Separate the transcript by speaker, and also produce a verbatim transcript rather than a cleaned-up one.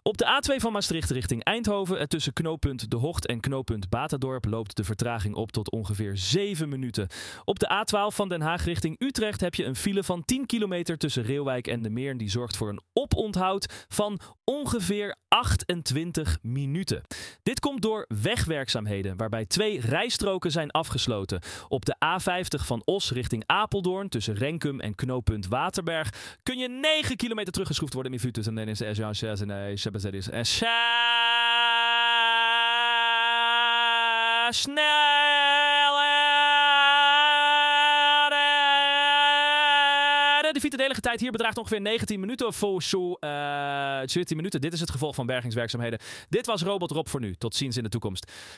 Speaker 1: Op de A twee van Maastricht richting Eindhoven, en tussen knooppunt De Hocht en knooppunt Baterdorp, loopt de vertraging op tot ongeveer zeven minuten. Op de A twaalf van Den Haag richting Utrecht heb je een file van tien kilometer tussen Reeuwijk en de Meern. Die zorgt voor een oponthoud van ongeveer achtentwintig minuten. Dit komt door wegwerkzaamheden, waarbij twee rijstroken zijn afgesloten. Op de A vijftig van Os richting Apeldoorn, tussen Renkum en knooppunt Waterberg, kun je negen kilometer teruggeschroefd worden. In Vutus en dan is de fiets de hele tijd hier bedraagt ongeveer negentien minuten of zo, uh, twintig minuten. Dit is het gevolg van bergingswerkzaamheden. Dit was Robot Rob voor nu. Tot ziens in de toekomst.